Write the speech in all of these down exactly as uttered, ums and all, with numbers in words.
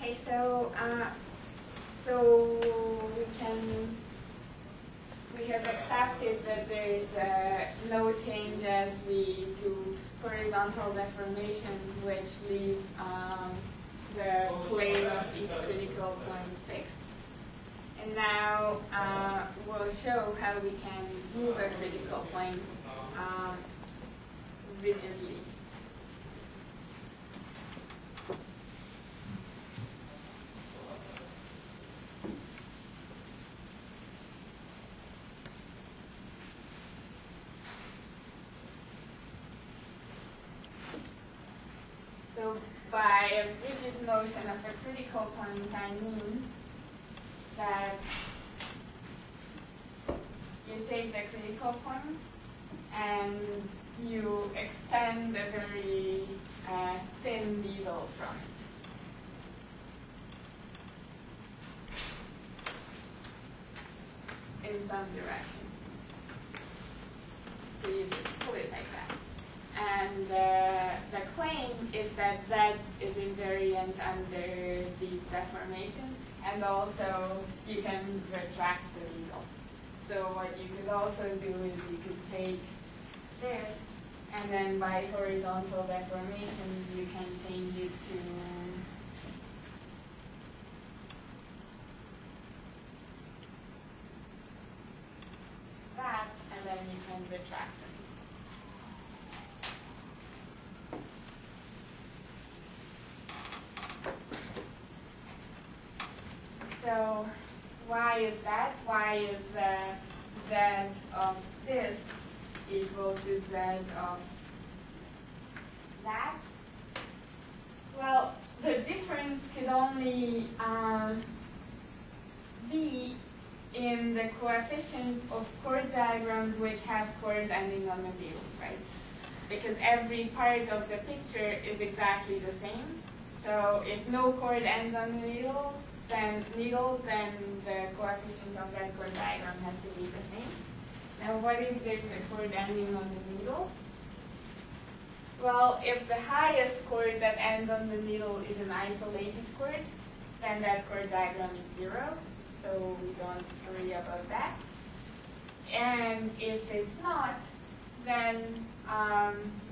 Okay, so uh, so we can we have accepted that there is uh, no change as we do horizontal deformations, which leave um, the plane of each critical point fixed. And now uh, we'll show how we can move a critical plane um, rigidly. So by a rigid motion of a critical point, I mean that you take the critical point and you extend a very uh, thin needle from it in some direction. So you just pull it like that. And uh, the claim is that Z is invariant under these deformations, and also you can retract the needle. So what you could also do is you could take this, and then by horizontal deformations you can change it to that, and then you can retract it. So why is that? Why is uh, Z of this equal to Z of that? Well, the difference could only um, be in the coefficients of chord diagrams which have chords ending on the needle, right? Because every part of the picture is exactly the same. So if no chord ends on the needles, then needle, then the coefficient of that chord diagram has to be the same. Now, what if there's a chord ending on the needle? Well, if the highest chord that ends on the needle is an isolated chord, then that chord diagram is zero, so we don't worry about that. And if it's not, then um,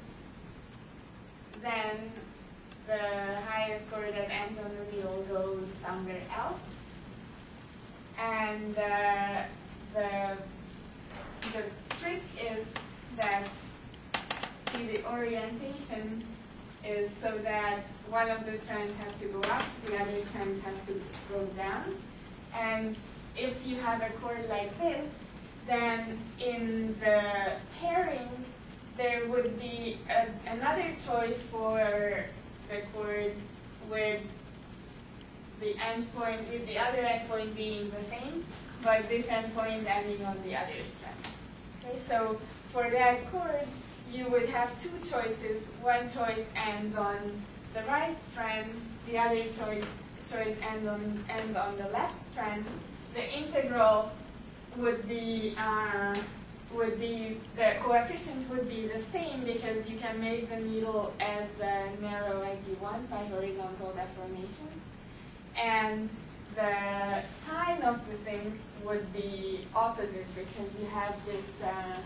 then the highest chord that ends on the needle goes somewhere else. And uh, the, the trick is that, see, the orientation is so that one of the strands have to go up, the other strands have to go down. And if you have a chord like this, then in the pairing, there would be a, another choice for the chord with the endpoint, with the other endpoint being the same, but this endpoint ending on the other strand. Okay, so for that chord, you would have two choices. One choice ends on the right strand, the other choice choice ends on ends on the left strand. The integral would be uh, would be, the coefficient would be the same because you can make the needle as uh, narrow as you want by horizontal deformations. And the sign of the thing would be opposite because you have this uh,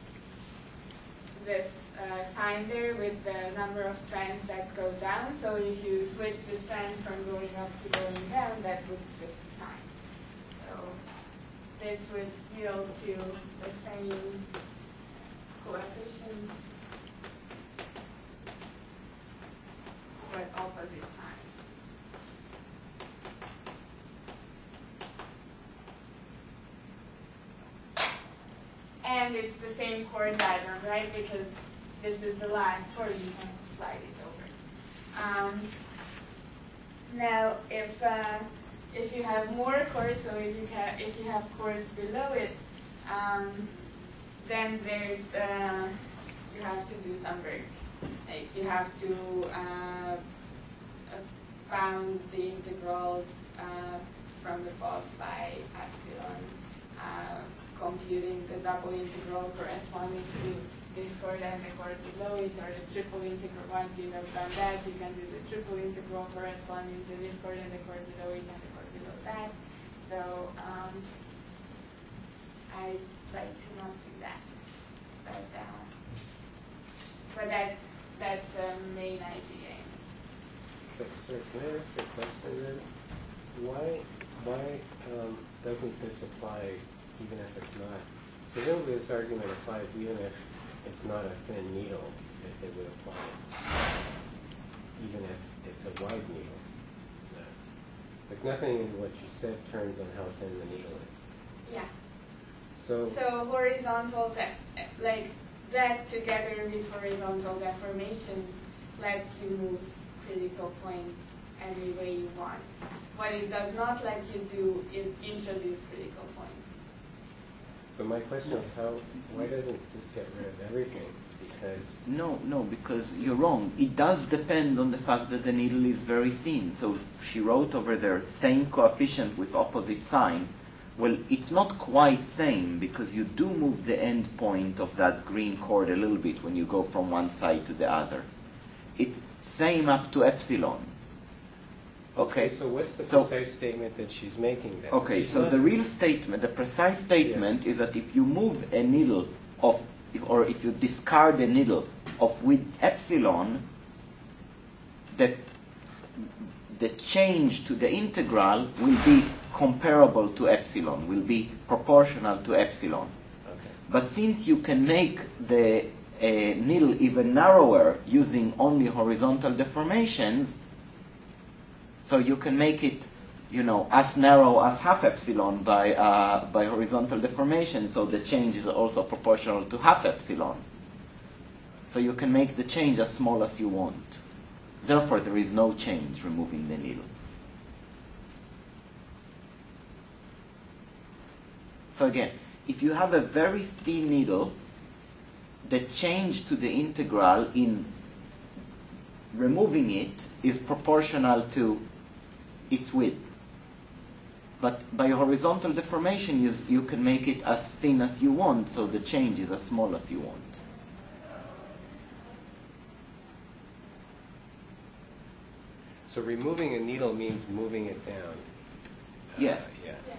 this uh, sign there with the number of strands that go down. So if you switch the strand from going up to going down, that would switch the sign. So this would yield to the same coefficient, but opposite sign. And it's the same chord diagram, right? Because this is the last chord, you can slide it over. Um, now, if uh, if you have more chords, so if you have if you have chords below it, um, then there's uh, you have to do some work. Like you have to uh, bound the integrals uh, from above by epsilon. Uh, computing the double integral corresponding to this chord and the chord below it, or the triple integral. Once you have done that, you can do the triple integral corresponding to this chord and the chord below it and the chord below that. So um, I'd like to not do that, but uh, but that's that's the main idea in it. But sir, can I ask a question then? Why why um, doesn't this apply even if it's not? Presumably this argument applies even if it's not a thin needle, if it would apply, even if it's a wide needle. No. Like nothing in what you said turns on how thin the needle is. Yeah. So, so horizontal, de like that together with horizontal deformations lets you move critical points any way you want. What it does not let you do is introduce critical points. but my question is how, why doesn't this get rid of everything? Because No, no, because you're wrong. It does depend on the fact that the needle is very thin. So she wrote over there, same coefficient with opposite sign. Well, it's not quite same because you do move the end point of that green chord a little bit when you go from one side to the other. It's same up to epsilon. Okay, so what's the so, precise statement that she's making then? Okay, she's so not the real statement, the precise statement yeah. is that if you move a needle of, or if you discard a needle of width epsilon, the, the change to the integral will be comparable to epsilon, will be proportional to epsilon. Okay. But since you can make the uh, needle even narrower using only horizontal deformations, so you can make it, you know, as narrow as half epsilon by, uh, by horizontal deformation, so the change is also proportional to half epsilon. So you can make the change as small as you want. Therefore, there is no change removing the needle. So again, if you have a very thin needle, the change to the integral in removing it is proportional to its width. But by horizontal deformation, you, you can make it as thin as you want, so the change is as small as you want. So removing a needle means moving it down. Uh, Yes. Yeah. Yeah.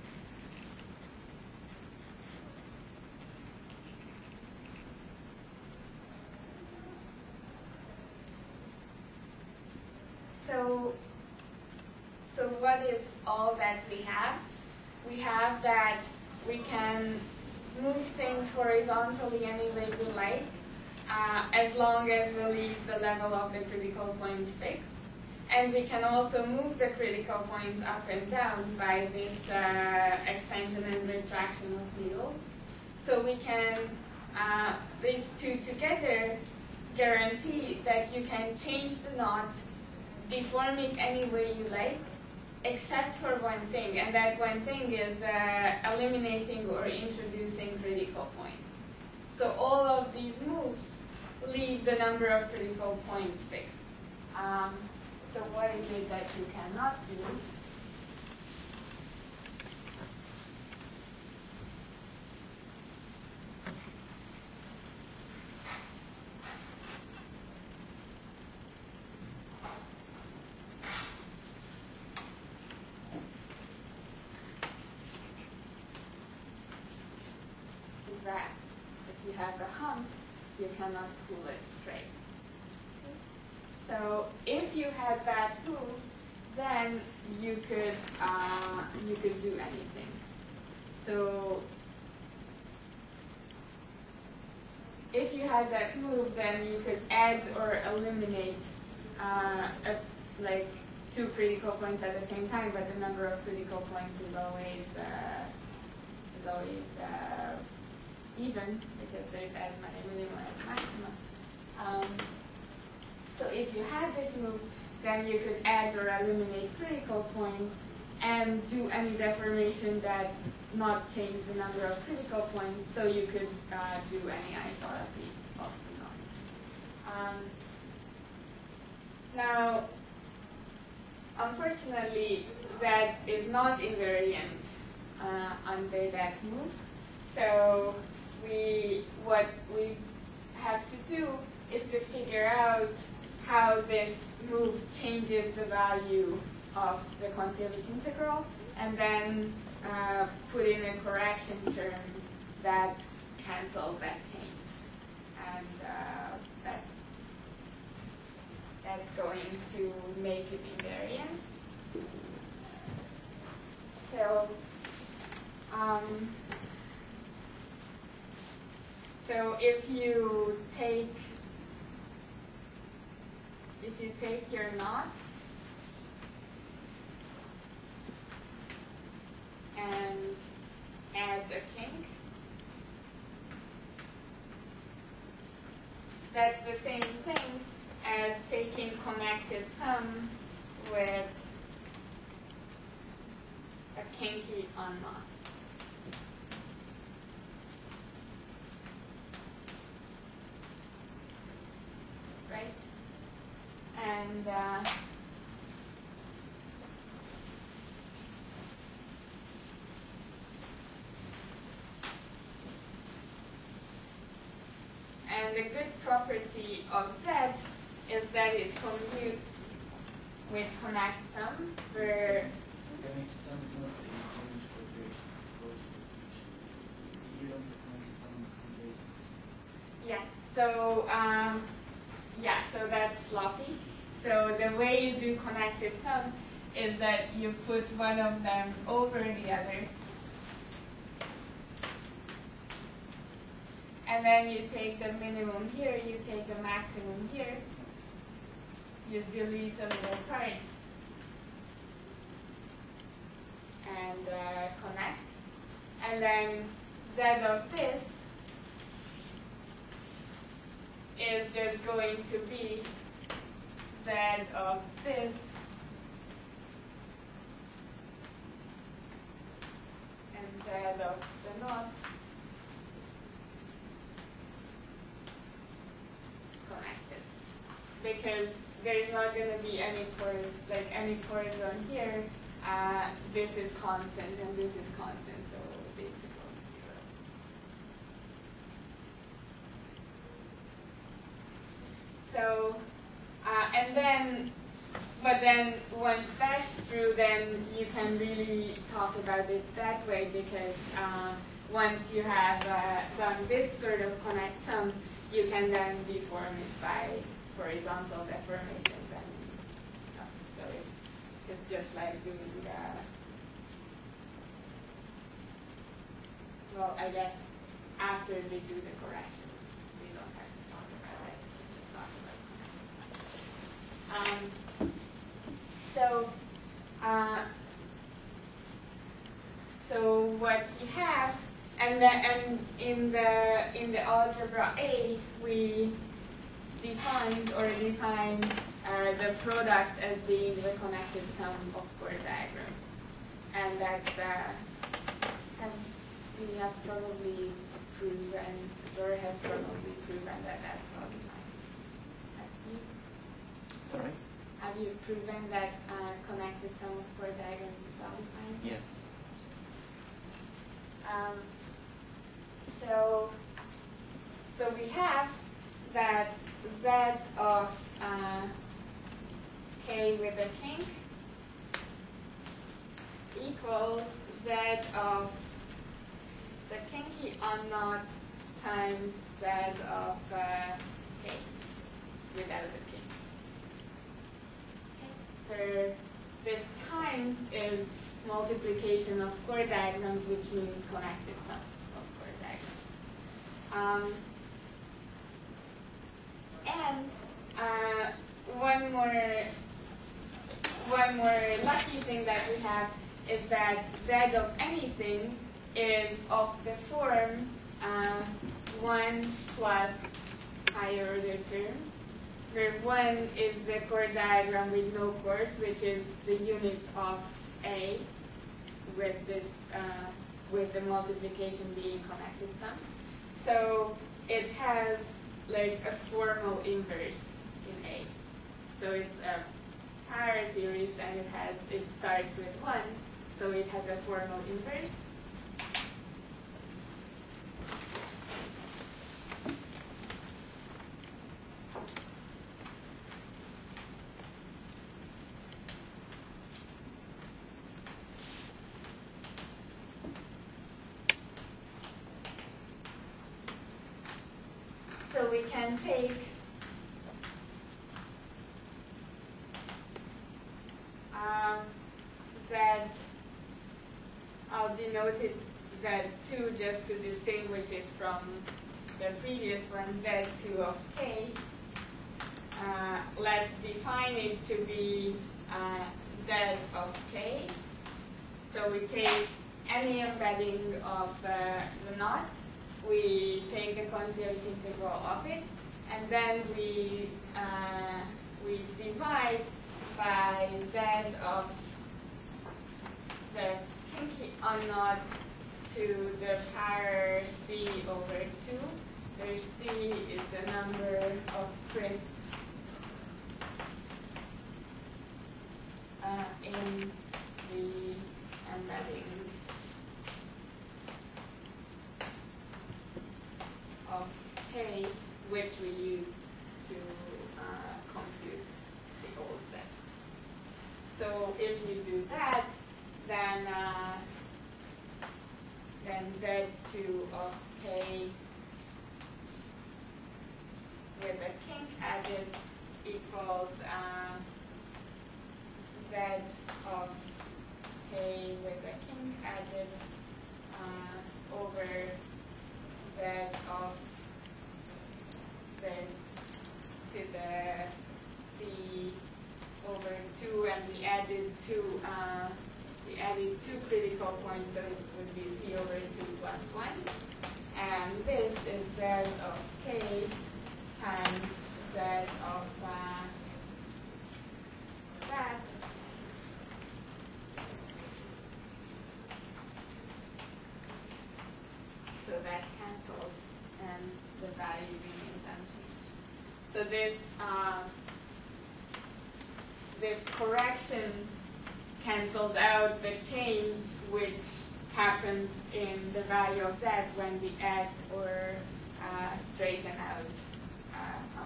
So, so what is all that we have? We have that we can move things horizontally any way we like, uh, as long as we leave the level of the critical points fixed. And we can also move the critical points up and down by this uh, extension and retraction of needles. So we can, uh, these two together guarantee that you can change the knot, deform it any way you like, except for one thing, and that one thing is uh, eliminating or introducing critical points. So all of these moves leave the number of critical points fixed. Um, so what is it that you cannot do? That if you have a hump, you cannot pull it straight. So if you had that move, then you could uh, you could do anything. So if you had that move, then you could add or eliminate uh, a, like two critical points at the same time, but the number of critical points is always uh, is always uh, even, because there's as many minimum as maximum. Um, so if you had this move, then you could add or eliminate critical points and do any deformation that not change the number of critical points, so you could uh, do any isotropy of the knot. Um, now, unfortunately, Z is not invariant uh, under that move, so we what we have to do is to figure out how this move changes the value of the Kontsevich integral, and then uh, put in a correction term that cancels that change. And uh, that's, that's going to make it invariant. So, um, so if you take if you take your knot and add a kink, that's the same thing as taking connected sum with a kinky unknot. Right? And uh, and the good property of Z is that it commutes with connect sum, where Connected sum is not a change operation, it's a closure operation. You don't have connected sum on basis. yes, so um, yeah, so that's sloppy. So the way you do connected sum is that you put one of them over the other, and then you take the minimum here, you take the maximum here, you delete a little part, and uh, connect, and then Z of this is just going to be Z of this and Z of the knot connected, because there's not going to be any chords, like any chords on here. Uh, this is constant and this is constant, so the integral is zero. So, uh, and then, but then once that's through, then you can really talk about it that way, because uh, once you have uh, done this sort of connect sum, you can then deform it by horizontal deformations and stuff. So it's it's just like doing the, well, I guess after we do the correction, we don't have to talk about it. We just talk about connected sum. Um, so, uh, so what we have, and the, and in the in the algebra A, we defined or define uh, the product as being the connected sum of chord diagrams, and that's uh, have, we have probably proven, or has probably proven that that's well defined. Have you? Sorry? Have you proven that uh, connected sum of chord diagrams is well defined? Yes. Um, so, so we have that Z of uh, K with a kink equals Z of the kinky unknot times Z of uh, K without a kink. Okay. Where this times is multiplication of chord diagrams, which means connected sum of chord diagrams. Um, and uh, one more, one more lucky thing that we have is that Z of anything is of the form uh, one plus higher order terms, where one is the chord diagram with no chords, which is the unit of A, with this, uh, with the multiplication being connected sum. So it has like a formal inverse in A. So it's a power series, and it has, it starts with one, so it has a formal inverse. can take um, Z, I'll denote it Z two just to distinguish it from the previous one, Z two of K. Uh, let's define it to be uh, Z of K. So we take any embedding of uh, the knot, we take the concierge integral of it, and then we uh, we divide by Z of the kinky unknot to the power C over two, where C is the number of prints uh, in the embedding of K, which we use to uh, compute the old Z. So if you do that, then uh, then Z two of K with a kink added equals uh, Z of K with a kink added uh, over Z of this to the C over two, and we added two uh, we added two critical points, so it would be C over two plus one, and this is Z of K times Z of uh, that. So that cancels, and the value remains unchanged. So this uh, this correction cancels out the change which happens in the value of Z when we add or uh, straighten out. Uh,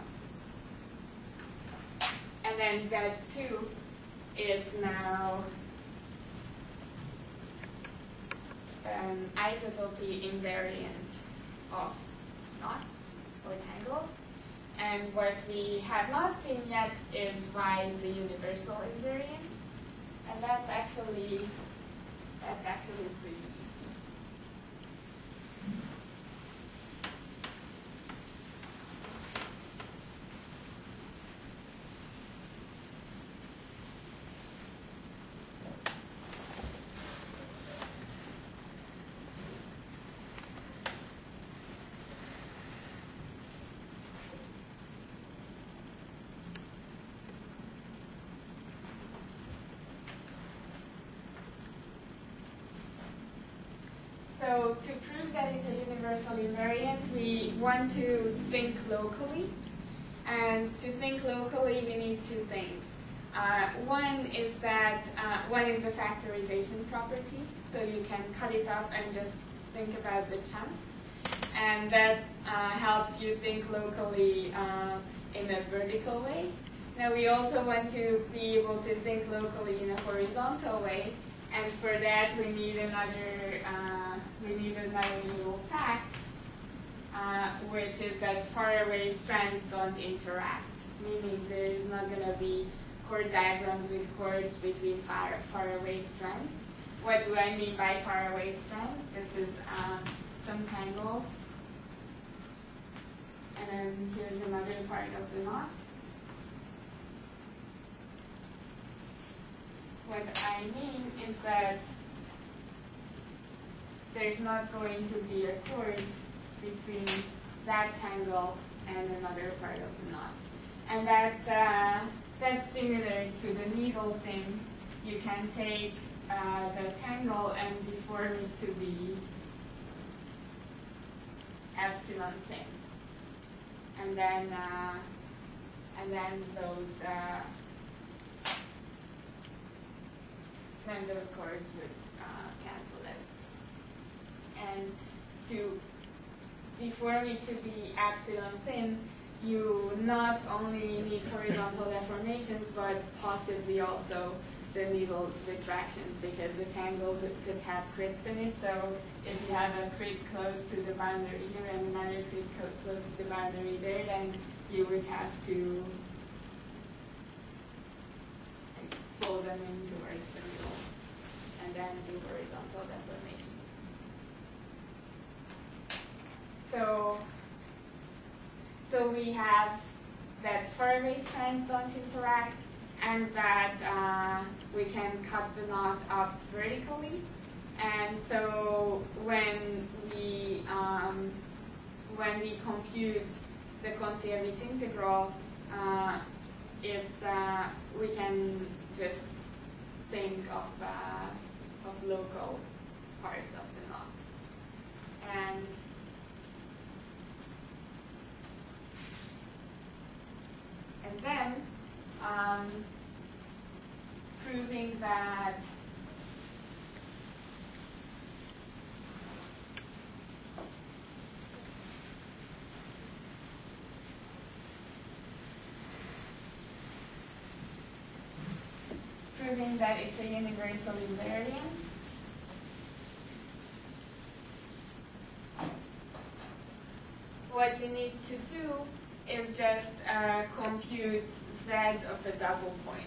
um. And then Z two is now an isotopy invariant of knots or tangles. And what we have not seen yet is why it's a universal invariant. And that's actually, that's actually pretty easy. So to prove that it's a universal invariant, we want to think locally. And to think locally, we need two things. Uh, one is that uh, one is the factorization property, so you can cut it up and just think about the chunks, and that uh, helps you think locally uh, in a vertical way. Now we also want to be able to think locally in a horizontal way, and for that we need another uh, we need another little fact, uh, which is that faraway strands don't interact, meaning there is not going to be chord diagrams with chords between far, faraway strands. What do I mean by faraway strands? This is um, some tangle, and then here's another part of the knot. What I mean is that there's not going to be a chord between that tangle and another part of the knot. And that's, uh, that's similar to the needle thing. You can take uh, the tangle and deform it to be epsilon thin. And then, uh, and then those, uh, then those chords would uh, cancel out. And to deform it to be epsilon thin, you not only need horizontal deformations, but possibly also the needle retractions because the tangle could have crits in it. So if you have a crit close to the boundary here and another crit close to the boundary there, then you would have to pull them in towards the middle and then do horizontal deformations. So, so we have that far-away strands don't interact, and that uh, we can cut the knot up vertically. And so when we um, when we compute the Kontsevich integral, uh, it's uh, we can just think of uh, of local parts of the knot. And and then um, proving that proving that it's a universal invariant. What we need to do is just uh, compute z of a double point.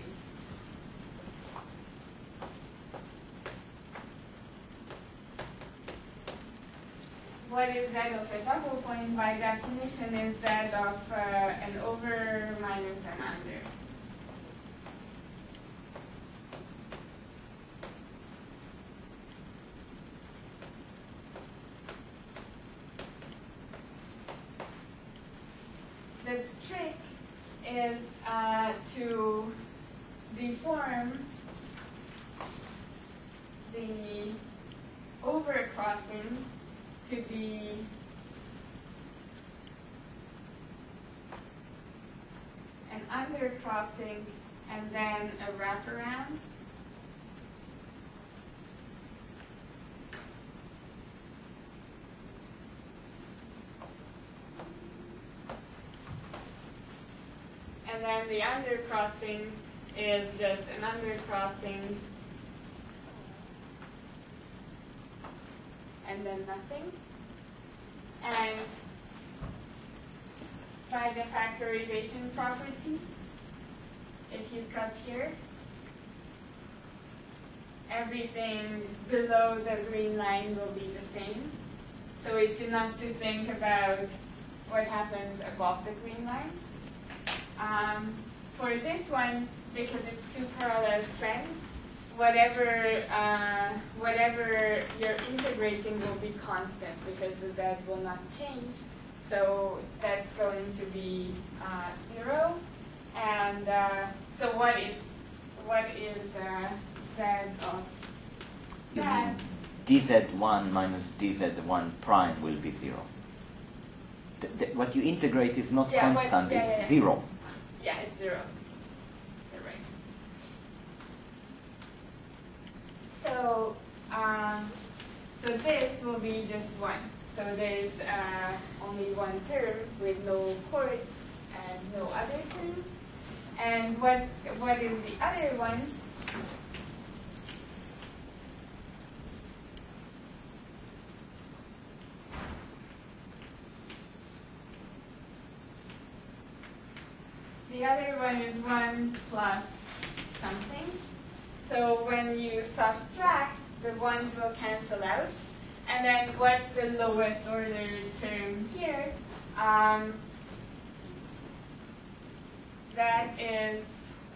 What is z of a double point? By definition is z of uh, an over minus an under. The trick is uh, to deform the overcrossing to be an undercrossing and then a wraparound. And then the undercrossing is just an undercrossing and then nothing. And by the factorization property, if you cut here, everything below the green line will be the same. So it's enough to think about what happens above the green line. Um, for this one, because it's two parallel strands, whatever uh, whatever you're integrating will be constant because the z will not change. So that's going to be uh, zero. And uh, so what is what is uh, z of that? d z one minus d z one prime will be zero. The, the, what you integrate is not Yeah, constant, what, yeah, it's yeah. zero. Yeah, it's zero. You're right. So, um, so this will be just one. So there's uh, only one term with no chords and no other terms. And what what is the other one? The other one is one plus something. So when you subtract, the ones will cancel out. And then what's the lowest order term here? Um, that is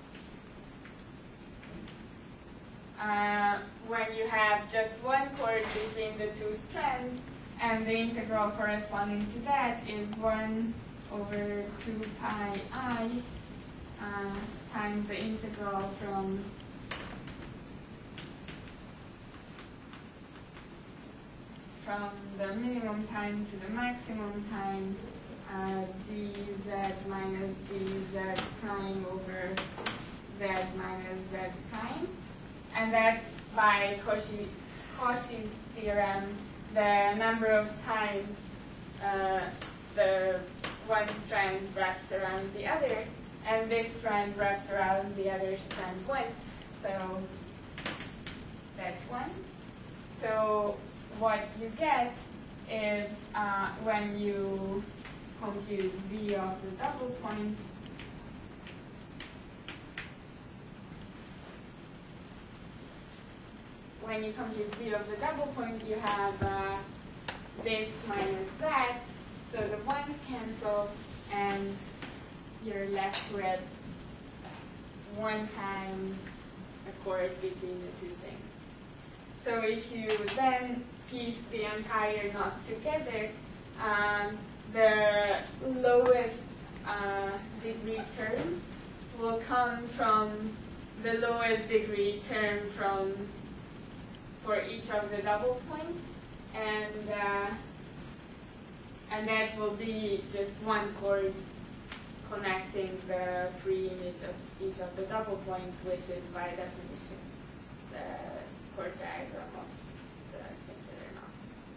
uh, when you have just one chord between the two strands, and the integral corresponding to that is one over two pi I uh, times the integral from from the minimum time to the maximum time, uh, dz minus dz prime over z minus z prime. And that's by Cauchy, Cauchy's theorem, the number of times uh, the one strand wraps around the other, and this strand wraps around the other strand once. So that's one. So what you get is uh, when you compute z of the double point, when you compute z of the double point, you have uh, this minus that, so the ones cancel, and you're left with one times a chord between the two things. So if you then piece the entire knot together, um, the lowest uh, degree term will come from the lowest degree term from for each of the double points, and uh, and that will be just one chord connecting the pre-image of each of the double points, which is by definition the chord diagram of the singular knot.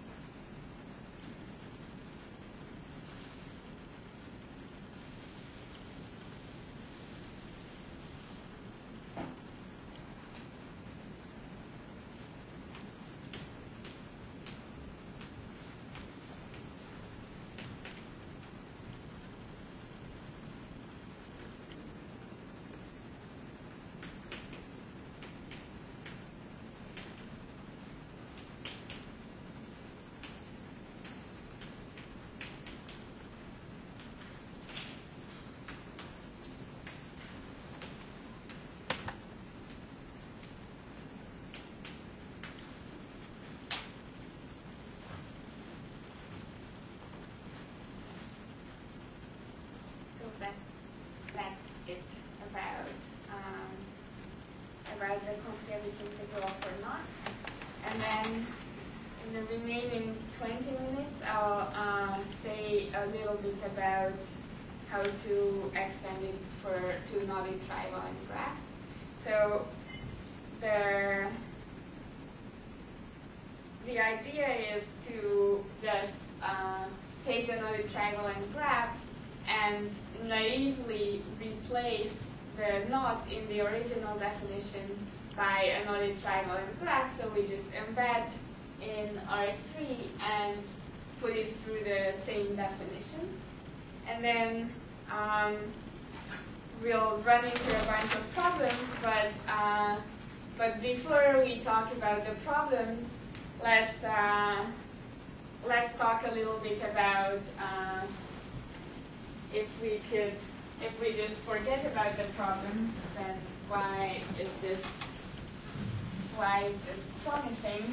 That, that's it about um, about the conservative integral for knots. And then in the remaining twenty minutes, I'll uh, say a little bit about how to extend it for to knotted trivalent graphs. So the the idea is to just uh, take the knotted trivalent graph and naively replace the knot in the original definition by a knotted trivalent graph. So we just embed in R three and put it through the same definition. And then um, we'll run into a bunch of problems, but, uh, but before we talk about the problems, let's, uh, let's talk a little bit about uh, if we could, if we just forget about the problems, then why is this, why is this promising?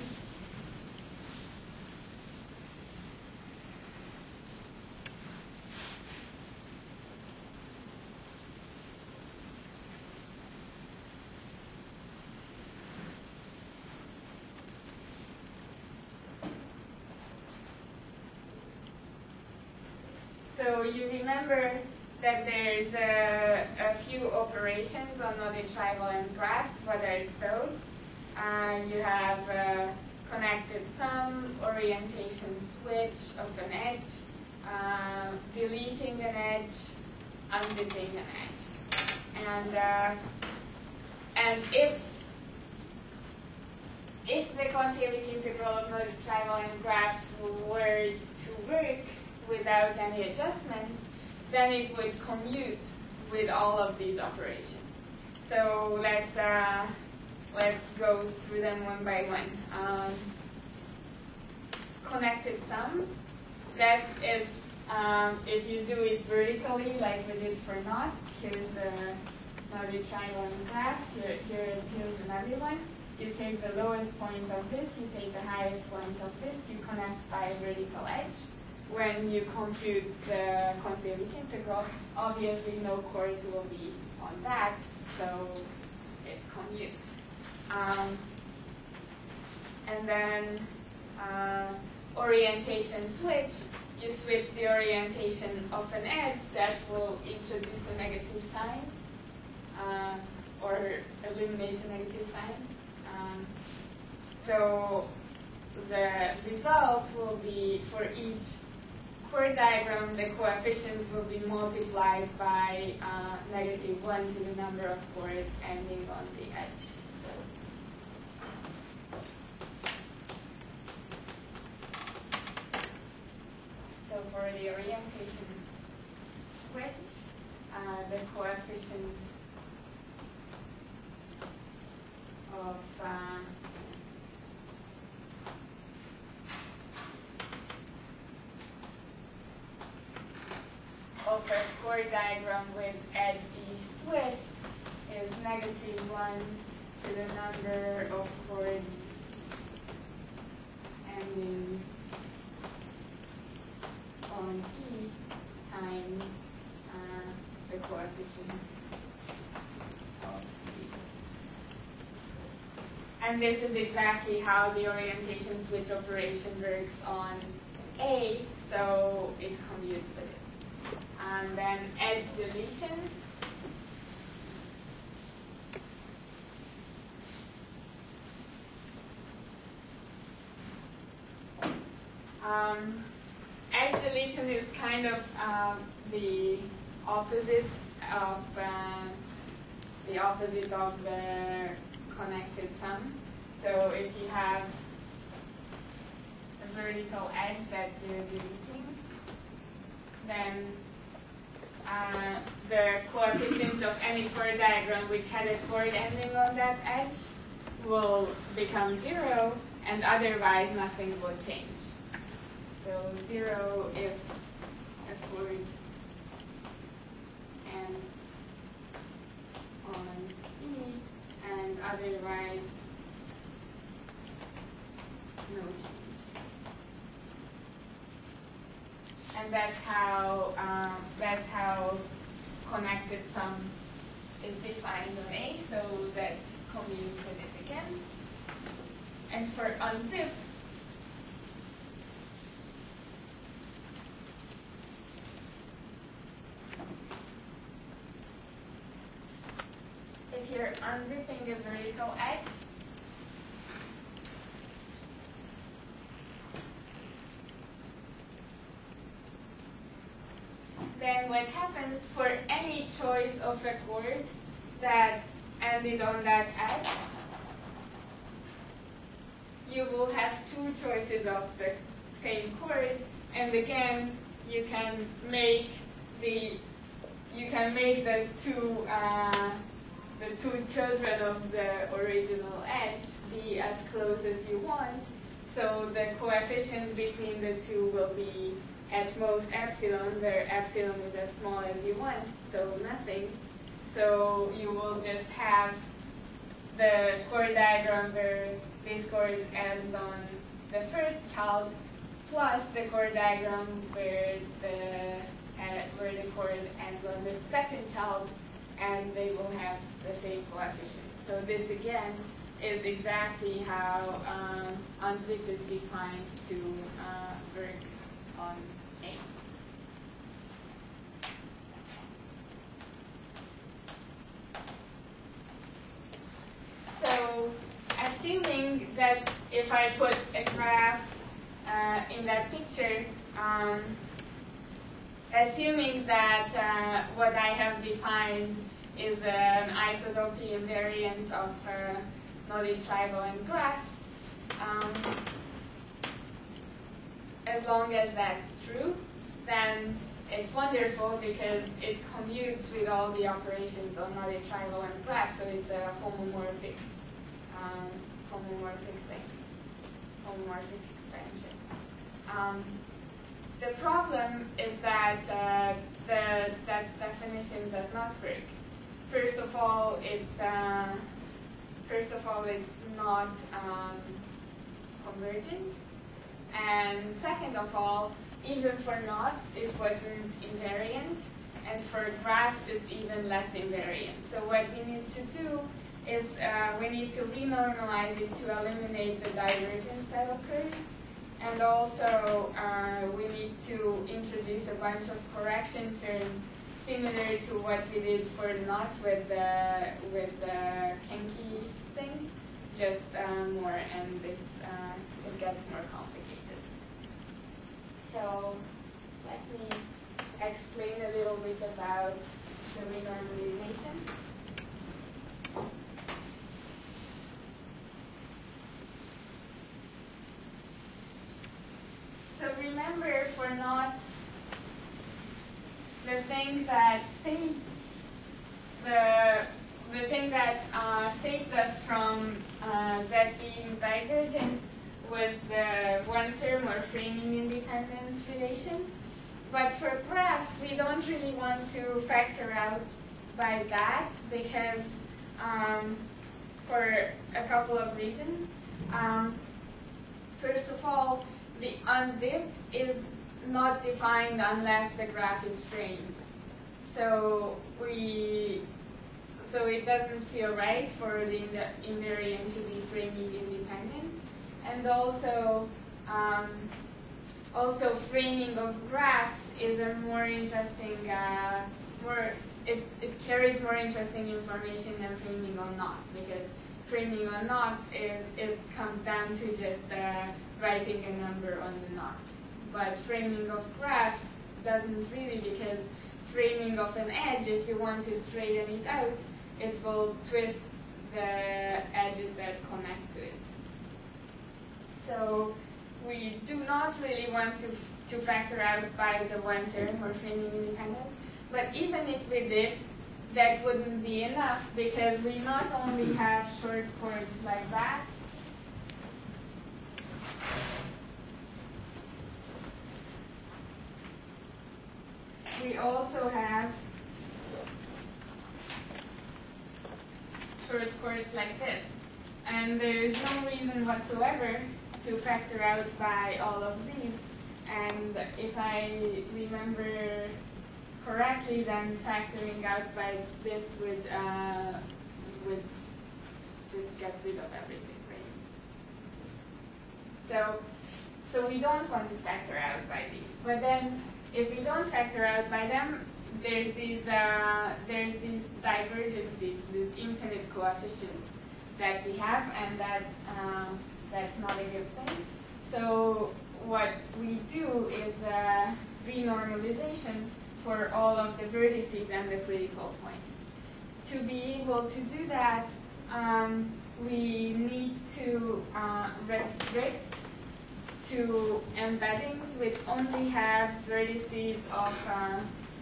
So you remember that there's a, a few operations on knotted trivalent graphs. What are those? Uh, you have uh, connected sum, orientation switch of an edge, uh, deleting an edge, unzipping an edge. And, uh, and if, if the conservative integral of knotted trivalent graphs were to work without any adjustments, then it would commute with all of these operations. So let's uh, let's go through them one by one. Um, connected sum, that is um, if you do it vertically like we did for knots. Here's the knotted trivalent graphs. Here, here, here's another one. You take the lowest point of this, you take the highest point of this, you connect by a vertical edge. When you compute the conservative integral, obviously no chords will be on that, so it commutes. Um, and then uh, orientation switch, you switch the orientation of an edge that will introduce a negative sign uh, or eliminate a negative sign. Um, so the result will be for each chord diagram, the coefficient will be multiplied by uh, negative one to the number of chords ending on the edge. So, so for the orientation switch, uh, the coefficient of uh, of a chord diagram with edge E switched is negative one to the number of chords ending on E times uh, the coefficient of E. And this is exactly how the orientation switch operation works on A, so it commutes with it. And then edge deletion. Um, edge deletion is kind of um, the opposite of uh, the opposite of the connected sum. So if you have a vertical edge that you're deleting, then Uh, the coefficient of any chord diagram which had a chord ending on that edge will become zero, and otherwise nothing will change. So zero if a chord ends on E, and otherwise no change. And that's how um, that's how connected sum is defined on A, so that commutes with it again. And for unzip, if you're unzipping a vertical edge, then what happens for any choice of a chord that ended on that edge, you will have two choices of the same chord, and again you can make the you can make the two uh, the two children of the original edge be as close as you want. So the coefficient between the two will be at most epsilon, where epsilon is as small as you want, so nothing. So you will just have the chord diagram where this chord ends on the first child, plus the chord diagram where the uh, where the chord ends on the second child, and they will have the same coefficient. So this again is exactly how um, unzip is defined to uh, work on A. So assuming that if I put a graph uh, in that picture, um, assuming that uh, what I have defined is an isotopy invariant of uh, Nordi-Tribolant graphs, um, as long as that's true, then it's wonderful because it commutes with all the operations on Nordi-Tribolant graphs, so it's a homomorphic, um, homomorphic thing, homomorphic expansion. Um, the problem is that uh, the, that definition does not work. First of all, it's uh, first of all it's not um, convergent. And second of all, even for knots, it wasn't invariant, and for graphs, it's even less invariant. So what we need to do is uh, we need to renormalize it to eliminate the divergence that occurs, and also uh, we need to introduce a bunch of correction terms similar to what we did for the knots with the with the Kenki thing, just uh, more, and it's uh, it gets more complicated. So let me explain a little bit about the renormalization. So remember, for knots, the thing that saved the the thing that uh, saved us from uh, Z being divergent was the one-term or framing independence relation. But for graphs, we don't really want to factor out by that because um, for a couple of reasons. Um, first of all, the unzip is not defined unless the graph is framed. So we, so it doesn't feel right for the invariant to be framing independent. And also, um, also framing of graphs is a more interesting, uh, more it, it carries more interesting information than framing on knots, because framing on knots is it comes down to just uh, writing a number on the knot. But framing of graphs doesn't really, because framing of an edge, if you want to straighten it out, it will twist the edges that connect to it. So we do not really want to, to factor out by the one term or framing independence, but even if we did, that wouldn't be enough, because we not only have short chords like that, we also have short chords like this. And there's no reason whatsoever to factor out by all of these. And if I remember correctly, then factoring out by this would, uh, would just get rid of everything, right? So, so we don't want to factor out by these. But then, if we don't factor out by them, there's these, uh, there's these divergencies, these infinite coefficients that we have, and that uh, that's not a good thing. So what we do is uh, renormalization for all of the vertices and the critical points. To be able to do that, um, we need to uh, restrict to embeddings which only have vertices of uh,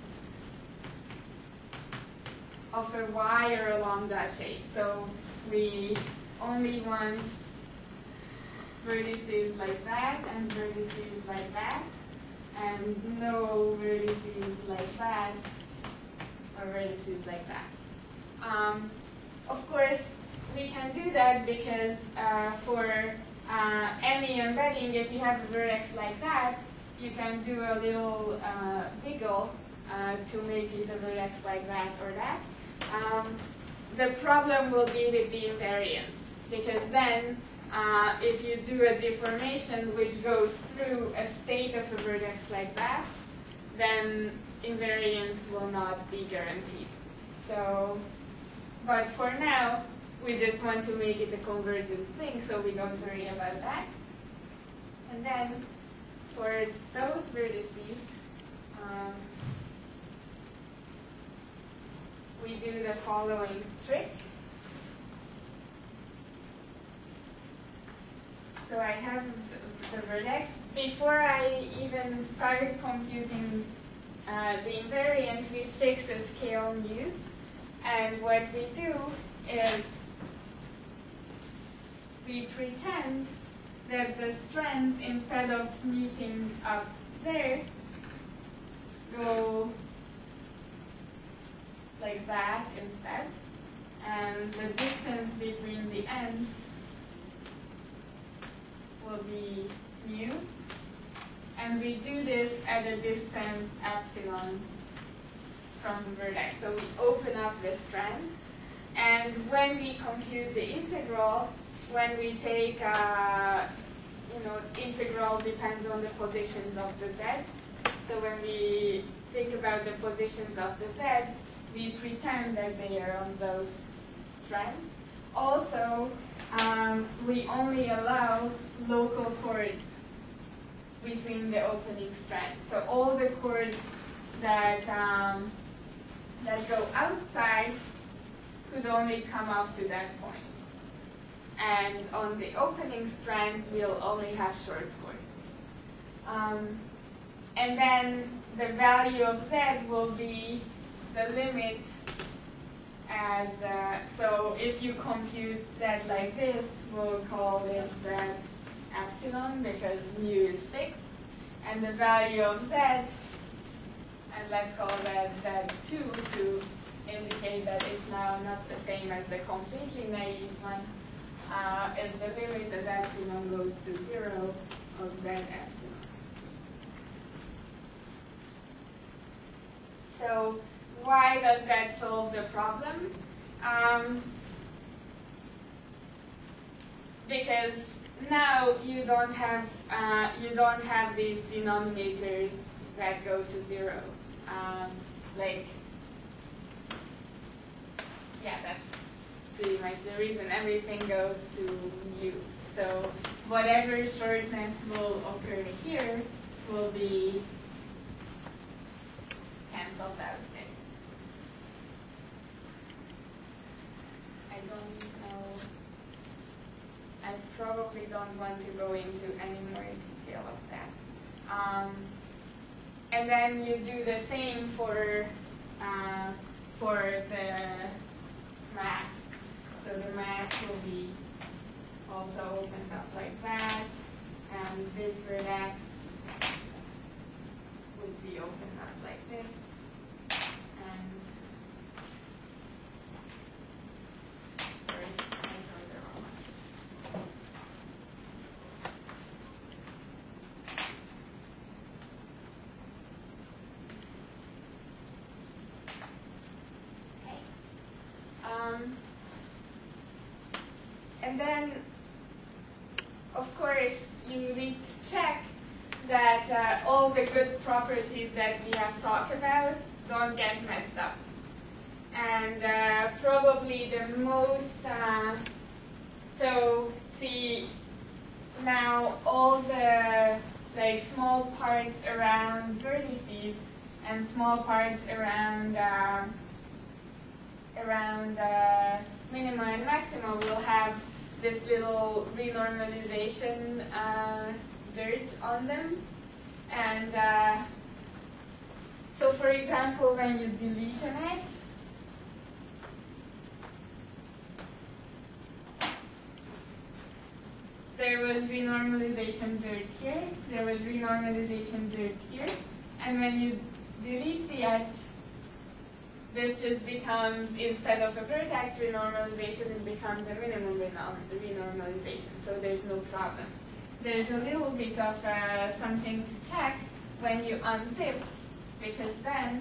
of a Y or a lambda shape. So we only want vertices like that and vertices like that, and no vertices like that or vertices like that. Um, of course, we can do that because uh, for uh, any embedding, if you have a vertex like that, you can do a little uh, wiggle uh, to make it a vertex like that or that. Um, the problem will be with the invariance, because then uh, if you do a deformation which goes through a state of a vertex like that, then invariance will not be guaranteed. So, but for now, we just want to make it a convergent thing, so we don't worry about that. And then for those vertices, um, we do the following trick. So I have the, the vertex. Before I even started computing uh, the invariant, we fix a scale mu. And what we do is we pretend that the strands, instead of meeting up there, go like that instead. And the distance between the ends will be mu. And we do this at a distance epsilon from the vertex. So we open up the strands. And when we compute the integral, when we take, uh, you know, integral depends on the positions of the z's. So when we think about the positions of the z's, we pretend that they are on those strands. Also, um, we only allow local chords between the opening strands. So all the chords that um, that go outside could only come up to that point. And on the opening strands, we'll only have short chords. Um, and then the value of Z will be the limit as, uh, so if you compute Z like this, we'll call it Z epsilon because mu is fixed. And the value of Z, and let's call that Z two to indicate that it's now not the same as the completely naive one, uh, is the limit as epsilon goes to zero of Z epsilon. So why does that solve the problem? Um, because now you don't have uh, you don't have these denominators that go to zero. Um, like, yeah, that's pretty much the reason everything goes to mu. So whatever shortness will occur here will be cancelled out there. I don't know. I probably don't want to go into any more detail of that. Um, and then you do the same for uh, for the max. So the max will be also opened up like that, and this vertex would be opened up like this. And sorry, I drew the wrong one. Okay. Um, and then, of course, you need to check that uh, all the good properties that we have talked about don't get messed up. And uh, probably the most, uh, so see, now all the like small parts around vertices and small parts around uh, around uh, minima and maxima will have this little renormalization uh, dirt on them. And uh, so for example, when you delete an edge, there was renormalization dirt here, there was renormalization dirt here, and when you delete the edge, this just becomes, instead of a vertex renormalization, it becomes a minimum renormalization, so there's no problem. There's a little bit of uh, something to check when you unzip, because then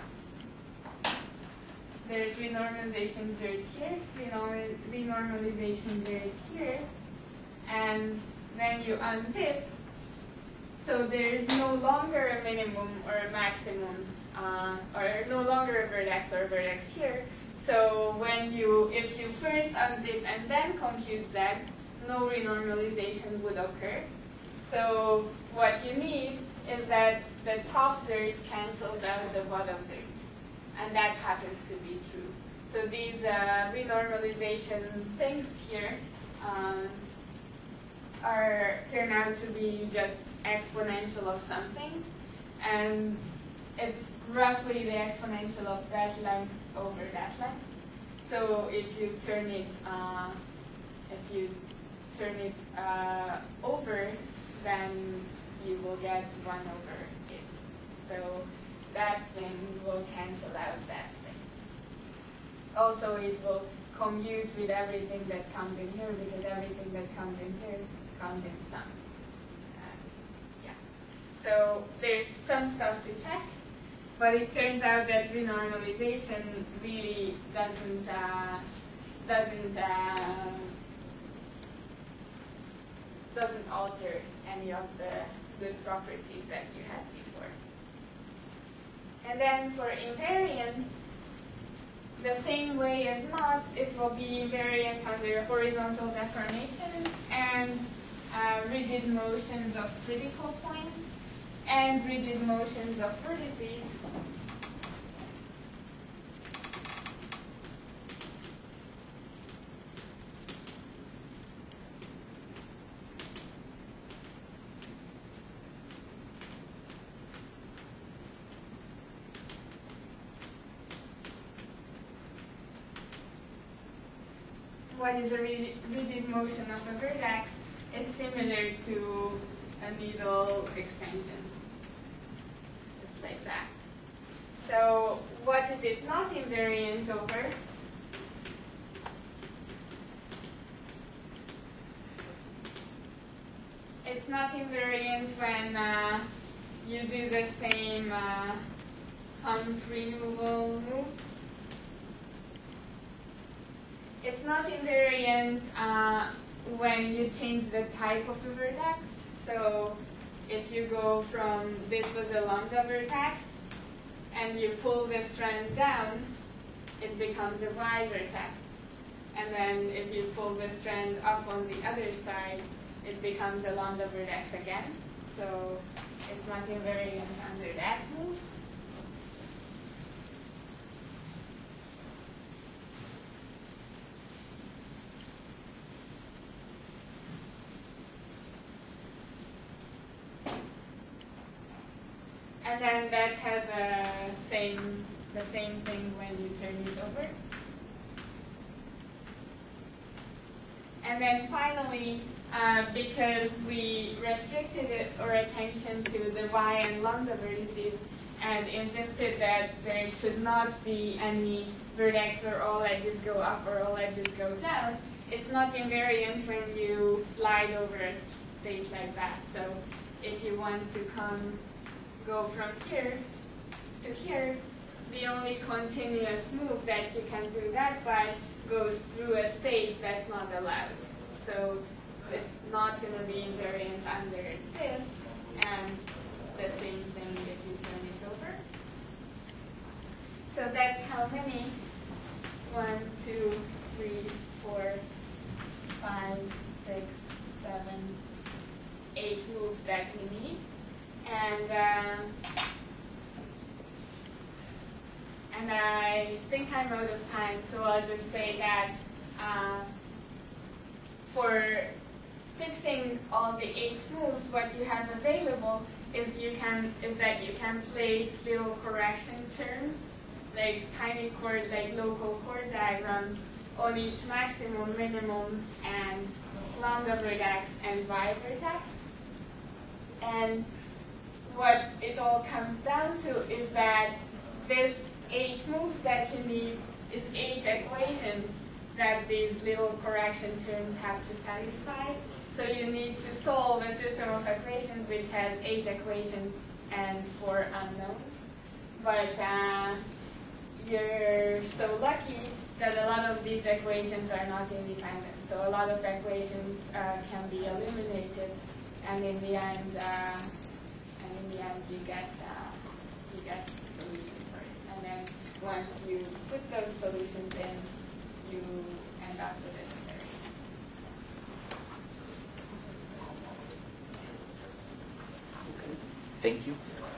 there's renormalization dirt here, renormalization dirt here, and then you unzip, so there's no longer a minimum or a maximum, uh, or no longer a vertex or a vertex here. So when you, if you first unzip and then compute Z, no renormalization would occur. So what you need is that the top dirt cancels out the bottom dirt, and that happens to be true. So these uh, renormalization things here um, are turn out to be just exponential of something, and it's roughly the exponential of that length over that length. So if you turn it, uh, if you turn it uh, over, then you will get one over it. So that thing will cancel out that thing. Also, it will commute with everything that comes in here, because everything that comes in here comes in sums. Uh, yeah. So there's some stuff to check, but it turns out that renormalization really doesn't uh, doesn't uh, doesn't alter any of the good properties that you had before. And then for invariance, the same way as knots, it will be invariant under horizontal deformations and um, rigid motions of critical points and rigid motions of vertices. What is a rigid motion of a vertex? It's similar to a needle extension. It's like that. So what is it not invariant over? It's not invariant when uh, you do the same uh, hump removal moves. It's not invariant uh, when you change the type of a vertex. So if you go from, this was a lambda vertex, and you pull this strand down, it becomes a Y vertex. And then if you pull this strand up on the other side, it becomes a lambda vertex again. So it's not invariant under that move. And then that has a same, the same thing when you turn it over. And then finally, uh, because we restricted it, our attention to the Y and lambda vertices and insisted that there should not be any vertex where all edges go up or all edges go down, it's not invariant when you slide over a state like that. So if you want to come go from here to here, the only continuous move that you can do that by goes through a state that's not allowed. So it's not going to be invariant under this, and the same thing if you turn it over. So that's how many? One, two, three, four, five, six, seven, eight moves that we need. And um, and I think I'm out of time, so I'll just say that uh, for fixing all the eight moves, what you have available is you can is that you can place little correction terms, like tiny chord, like local chord diagrams on each maximum, minimum, and lambda vertex and Y vertex. And what it all comes down to is that this eight moves that you need is eight equations that these little correction terms have to satisfy. So you need to solve a system of equations which has eight equations and four unknowns. But uh, you're so lucky that a lot of these equations are not independent. So a lot of equations uh, can be eliminated, and in the end, uh, and in the end, you get uh, you get solutions for it. And then once you put those solutions in, you end up with it. Thank you.